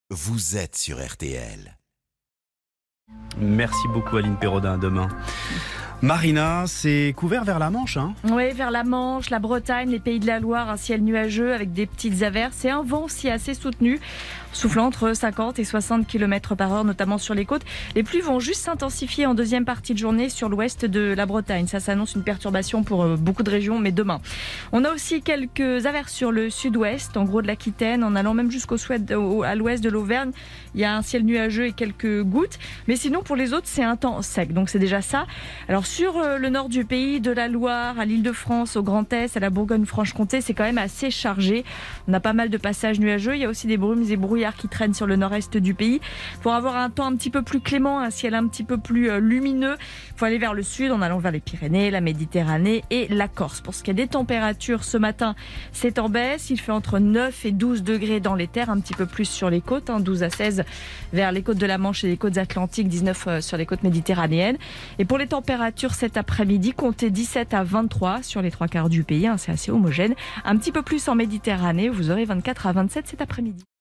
Vous êtes sur RTL. Merci beaucoup Aline Pérodin, à demain. Marina, c'est couvert vers la Manche, hein ? Oui, vers la Manche, la Bretagne, les Pays de la Loire, un ciel nuageux avec des petites averses et un vent aussi assez soutenu, soufflant entre 50 et 60 km/h, notamment sur les côtes. Les pluies vont juste s'intensifier en deuxième partie de journée sur l'ouest de la Bretagne. Ça s'annonce une perturbation pour beaucoup de régions, mais demain. On a aussi quelques averses sur le sud-ouest, en gros de l'Aquitaine, en allant même à l'ouest de l'Auvergne. Il y a un ciel nuageux et quelques gouttes. Mais sinon, pour les autres, c'est un temps sec. Donc c'est déjà ça. Alors sur le nord du pays, de la Loire à l'Île-de-France, au Grand Est, à la Bourgogne-Franche-Comté, c'est quand même assez chargé. On a pas mal de passages nuageux. Il y a aussi des brumes et brouillards qui traînent sur le nord-est du pays. Pour avoir un temps un petit peu plus clément, un ciel un petit peu plus lumineux, il faut aller vers le sud en allant vers les Pyrénées, la Méditerranée et la Corse. Pour ce qui est des températures, ce matin, c'est en baisse. Il fait entre 9 et 12 degrés dans les terres, un petit peu plus sur les côtes, 12 à 16 vers les côtes de la Manche et les côtes atlantiques, 19 sur les côtes méditerranéennes. Et pour les températures cet après-midi, comptez 17 à 23 sur les trois quarts du pays, c'est assez homogène. Un petit peu plus en Méditerranée, vous aurez 24 à 27 cet après-midi.